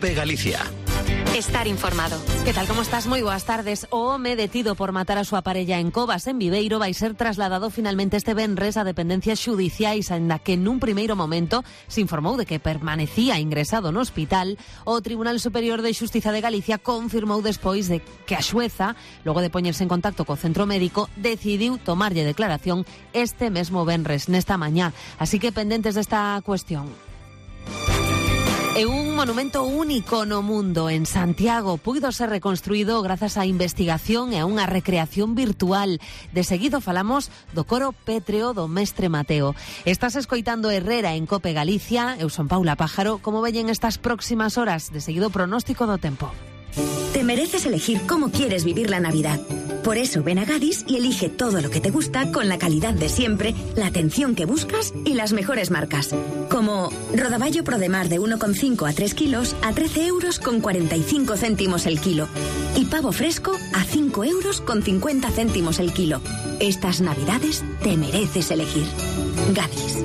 COPE Galicia. Estar informado. Que tal, como estás? Moi boas tardes. O home detido por matar a súa parella en Covas, en Viveiro, vai ser trasladado finalmente este venres a dependencias xudiciais, aínda que nun primeiro momento se informou de que permanecía ingresado no hospital. O Tribunal Superior de Xustiza de Galicia confirmou despois de que a xueza, logo de poñerse en contacto co centro médico, decidiu tomarlle declaración este mesmo venres, nesta mañá. Así que pendentes desta cuestión. É un monumento único no mundo en Santiago. Puido ser reconstruído grazas á investigación e a unha recreación virtual. De seguido falamos do coro pétreo do Mestre Mateo. Estás escoitando Herrera en COPE Galicia. Eu son Paula Pájaro. Como veñen estas próximas horas? De seguido pronóstico do tempo. Te mereces elegir cómo quieres vivir la Navidad. Por eso ven a Gadis y elige todo lo que te gusta con la calidad de siempre, la atención que buscas y las mejores marcas. Como rodaballo Prodemar de 1,5 a 3 kilos a 13 euros con 45 céntimos el kilo. Y pavo fresco a 5 euros con 50 céntimos el kilo. Estas Navidades te mereces elegir. Gadis.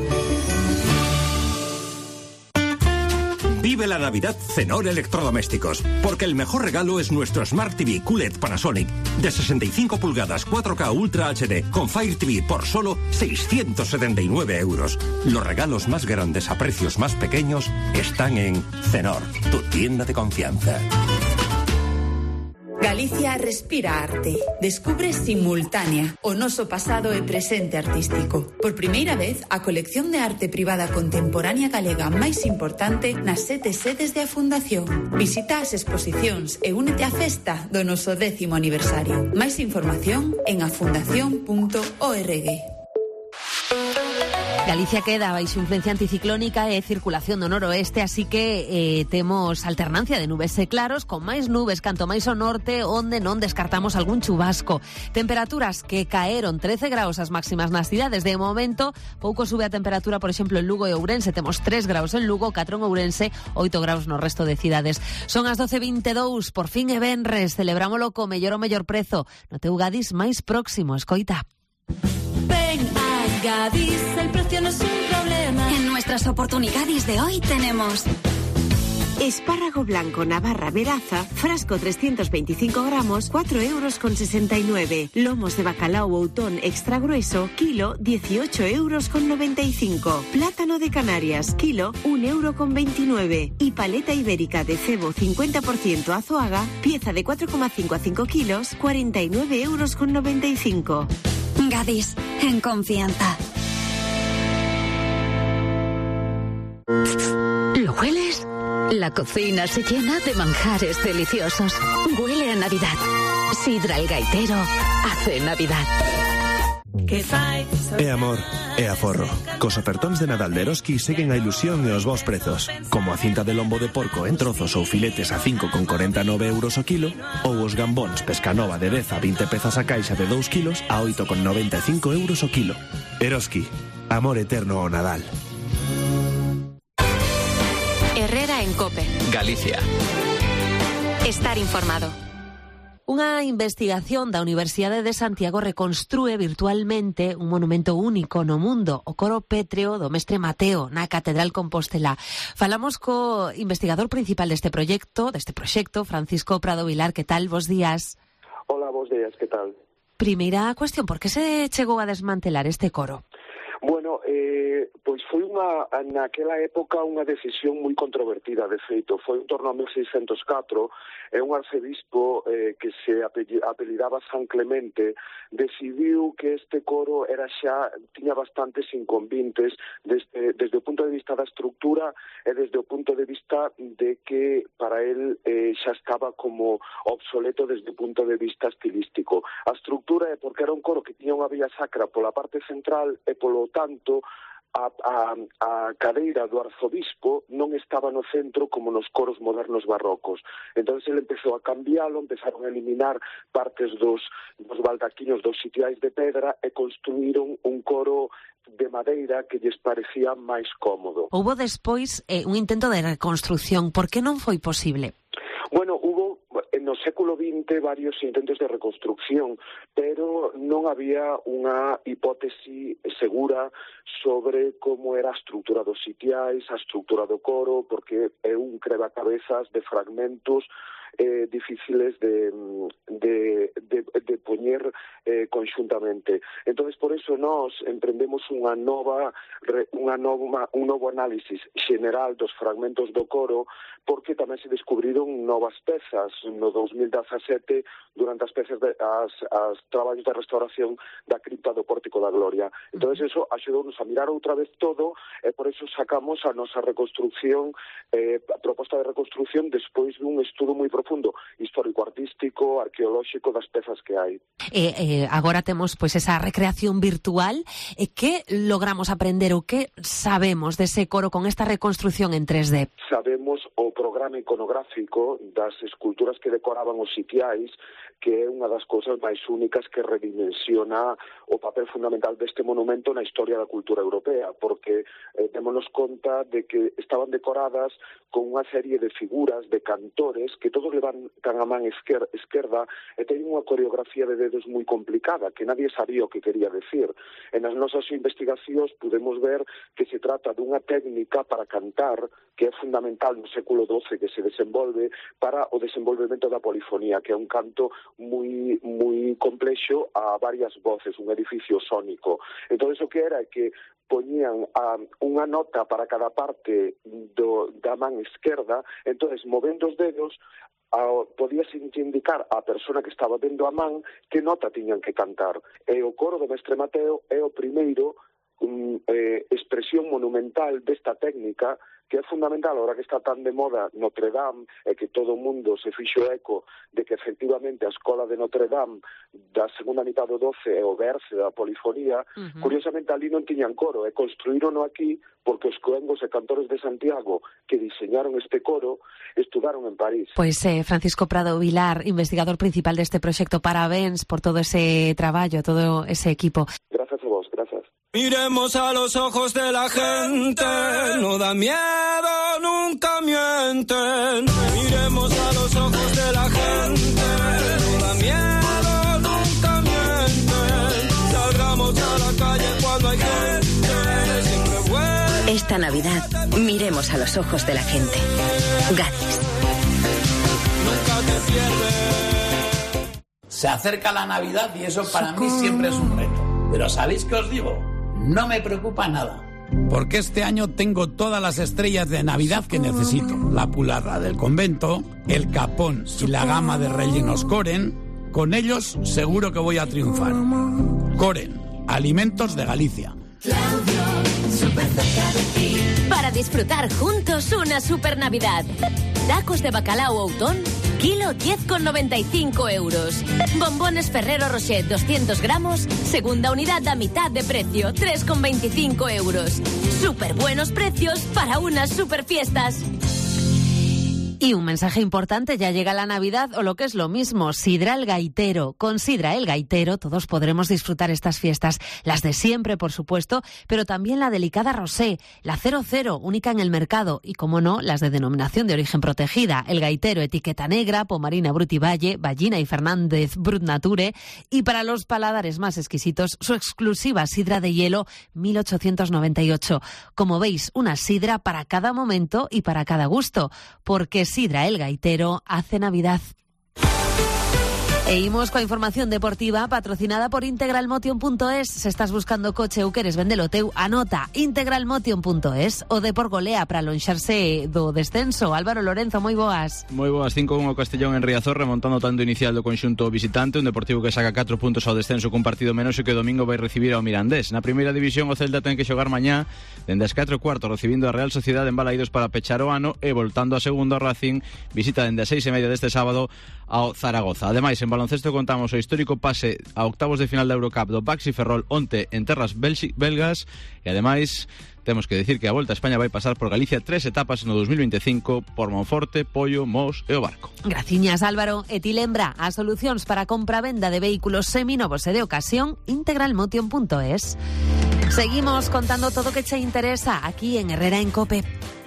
Vive la Navidad Cenor Electrodomésticos, porque el mejor regalo es nuestro Smart TV QLED Panasonic de 65 pulgadas 4K Ultra HD con Fire TV por solo 679 euros. Los regalos más grandes a precios más pequeños están en Cenor, tu tienda de confianza. Galicia respira arte. Descubre Simultánea, o noso pasado e presente artístico. Por primeira vez, a colección de arte privada contemporánea galega máis importante nas 7 sedes da Fundación. Visita as exposicións e únete á festa do noso 10º aniversario. Máis información en afundación.org. Galicia queda baixo influencia anticiclónica e circulación do noroeste, así que temos alternancia de nubes e claros, con máis nubes canto máis ao norte, onde non descartamos algún chubasco. Temperaturas que caeron 13 graus as máximas nas cidades. De momento, pouco sube a temperatura, por exemplo, en Lugo e Ourense. Temos 3 graus en Lugo, 4 en Ourense, 8 graus no resto de cidades. Son as 12:22, por fin é venres, celebrámolo co mellor o mellor prezo. No teu Gadis máis próximo, escoita. Ven a Gadis, el precio no es un problema. En nuestras oportunidades de hoy tenemos espárrago blanco Navarra Veraza, frasco 325 gramos, 4 euros con 69. Lomos de bacalao Outón extra grueso, kilo, 18 euros con 95. Plátano de Canarias, kilo, 1 euro con 29. Y paleta ibérica de cebo 50% Azuaga, pieza de 4,5 a 5 kilos, 49 euros con 95. Gadis, en confianza. ¿Lo hueles? La cocina se llena de manjares deliciosos. Huele a Navidad. Sidra el Gaitero hace Navidad. É amor, é aforro. Cos ofertóns de Nadal de Eroski seguen a ilusión e os bons prezos. Como a cinta de lombo de porco en trozos ou filetes a 5,49 euros o kilo, ou os gambóns Pescanova de 10 a 20 pezas a caixa de 2 kilos a 8,95 euros o kilo. Eroski, amor eterno ao Nadal. Herrera en COPE Galicia. Estar informado. Unha investigación da Universidade de Santiago reconstrúe virtualmente un monumento único no mundo, o coro pétreo do Mestre Mateo, na Catedral Compostela. Falamos co investigador principal deste proxecto, Francisco Prado Vilar. Que tal? Bos días. Hola, bos días, que tal? Primeira cuestión, por que se chegou a desmantelar este coro? Bueno, pois foi naquela época unha decisión moi controvertida, de feito. Foi en torno a 1604, e un arcebispo que se apelidaba San Clemente decidiu que este coro tiña bastantes inconvenientes desde o punto de vista da estructura e desde o punto de vista de que para él xa estaba como obsoleto desde o punto de vista estilístico. A estructura é porque era un coro que tiña unha vía sacra pola parte central e polo tanto a cadeira do arzobispo non estaba no centro como nos coros modernos barrocos. Entón ele empezou a cambiálo, empezaron a eliminar partes dos baldaquiños dos sitiais de pedra e construíron un coro de madeira que lles parecía máis cómodo. Houbo despois un intento de reconstrucción. Por que non foi posible? Bueno, hubo no século XX varios intentos de reconstrucción, pero non había unha hipótese segura sobre como era a estrutura dos sitiais, a estrutura do coro, porque é un crevacabezas de fragmentos difíciles de poñer conxuntamente. Entonces, por eso nós emprendemos un novo análisis xeneral dos fragmentos do coro, porque tamén se descubriron novas pezas no 2017 durante as traballos de restauración da cripta do Pórtico da Gloria. Entonces, eso axudounos a mirar outra vez todo, e por eso sacamos a nosa reconstrucción, a proposta de reconstrucción despois dun estudo moi profundo, histórico-artístico, arqueolóxico das pezas que hai. Agora temos pois esa recreación virtual. Que logramos aprender ou que sabemos dese coro con esta reconstrucción en 3D? Sabemos o programa iconográfico das esculturas que decoraban os sitiais, que é unha das cousas máis únicas que redimensiona o papel fundamental deste monumento na historia da cultura europea, porque démonos conta de que estaban decoradas con unha serie de figuras de cantores que todos levan tan a man esquerda e teñen unha coreografía de dedos moi complicada que nadie sabía o que quería decir. En as nosas investigacións podemos ver que se trata dunha técnica para cantar que é fundamental no século XII, que se desenvolve para o desenvolvemento da polifonía, que é un canto moi complexo a varias voces, un edificio sónico. Entón, o que era que poñían unha nota para cada parte da man esquerda, entón, movendo os dedos, podías indicar á persona que estaba vendo a man que nota tiñan que cantar. E o coro do Mestre Mateo é o primeiro expresión monumental desta técnica, que é fundamental ahora que está tan de moda Notre Dame, e que todo o mundo se fixo eco de que efectivamente a escola de Notre Dame da segunda mitad do 12 é o berce da polifonía. Curiosamente ali non tiñan coro, e construírono aquí porque os coengos e cantores de Santiago que diseñaron este coro estudaron en París. Pois Francisco Prado Vilar, investigador principal deste proxecto, parabéns por todo ese traballo, todo ese equipo. Gracias a vos, gracias. Miremos a los ojos de la gente, no da miedo, nunca mienten. Miremos a los ojos de la gente, no da miedo, nunca mienten. Salgamos a la calle cuando hay gente, siempre vuelve. Esta Navidad, miremos a los ojos de la gente. Gadis. Nunca te pierdes. Se acerca la Navidad y eso para mí siempre es un reto. Pero ¿sabéis qué os digo? No me preocupa nada. Porque este año tengo todas las estrellas de Navidad que necesito. La pularra del convento, el capón y la gama de rellenos Coren. Con ellos seguro que voy a triunfar. Coren, alimentos de Galicia. Para disfrutar juntos una super Navidad. Tacos de bacalao Outón, kilo 10,95 euros. Bombones Ferrero Rocher 200 gramos, segunda unidad a mitad de precio, 3,25 euros. Súper buenos precios para unas super fiestas. Y un mensaje importante, ya llega la Navidad, o lo que es lo mismo, Sidra el Gaitero. Con Sidra el Gaitero todos podremos disfrutar estas fiestas, las de siempre, por supuesto, pero también la delicada Rosé, la 00, única en el mercado, y, como no, las de denominación de origen protegida, el Gaitero etiqueta negra, Pomarina Brut y Valle, Ballina y Fernández Brut Nature, y para los paladares más exquisitos, su exclusiva sidra de hielo 1898. Como veis, una sidra para cada momento y para cada gusto, porque Sidra el Gaitero hace Navidad. Seguimos coa información deportiva patrocinada por integralmotion.es. Se estás buscando coche ou queres vendelo teu, anota integralmotion.es. O Depor golea para lonxarse do descenso. Álvaro Lorenzo, moi boas. Moi boas, 5-1 o Castellón en Riazor, remontando o tanto inicial do conxunto visitante, un Deportivo que saca 4 puntos ao descenso cun partido menos e que o domingo vai recibir ao Mirandés. Na primeira división o Celta ten que xogar mañá dende as 4:15 recibindo a Real Sociedade en Balaídos para pechar o ano, e voltando a segundo Racing visita dende as 6:30 deste sábado ao Zaragoza. Ademais, en baloncesto contamos o histórico pase a octavos de final da Eurocup do Baxi Ferrol onte en terras belgas, e ademais temos que decir que a Volta a España vai pasar por Galicia 3 etapas no 2025 por Monforte, Pollo, Mos e o Barco. Graciñas, Álvaro. E ti lembra as solucións para compra-venda de vehículos seminovos e de ocasión, integralmotion.es. Seguimos contando todo o que che interesa aquí en Herrera en COPE.